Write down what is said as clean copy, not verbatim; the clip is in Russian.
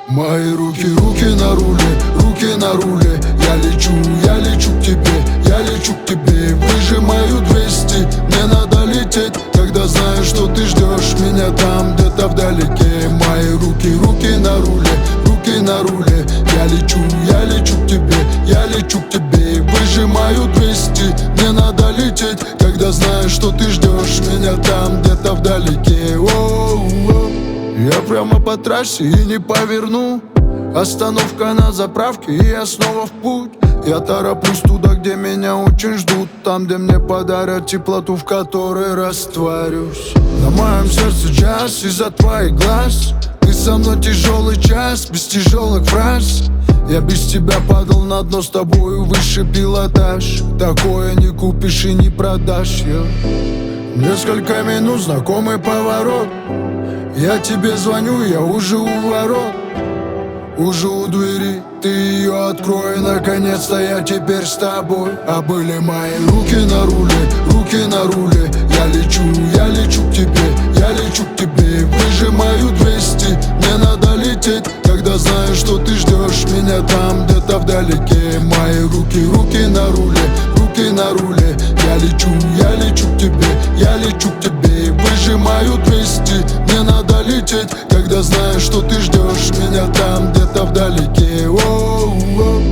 Мои руки на руле, руки на руле. Я лечу к тебе, я лечу к тебе. Выжимаю 200, мне надо лететь, когда знаю, что ты ждешь меня там, где-то вдалеке. Мои руки на руле, руки на руле. Я лечу к тебе, я лечу к тебе. Выжимаю 200, мне надо лететь, когда знаю, что ты ждешь меня там, где-то вдалеке. О-о-о. Я прямо по трассе и не поверну. Остановка на заправке, и я снова в путь. Я тороплюсь туда, где меня очень ждут. Там, где мне подарят теплоту, в которой растворюсь. На моем сердце час из-за твоих глаз. Ты со мной тяжелый час, без тяжелых фраз. Я без тебя падал на дно, с тобою высший пилотаж. Такое не купишь и не продашь. Несколько минут, знакомый поворот. Я тебе звоню, я уже у ворот, уже у двери. Ты ее открой, наконец-то я теперь с тобой. А были мои руки на руле, руки на руле. Я лечу к тебе, я лечу к тебе. Выжимаю 200, мне надо лететь, когда знаю, что ты ждешь меня там, где-то вдалеке. Мои руки на руле, руки на руле. Я лечу к тебе, я лечу к тебе. Выжимаю 200, мне надо лететь, когда знаю, что ты ждешь меня там, где-то вдалеке. О-о-о.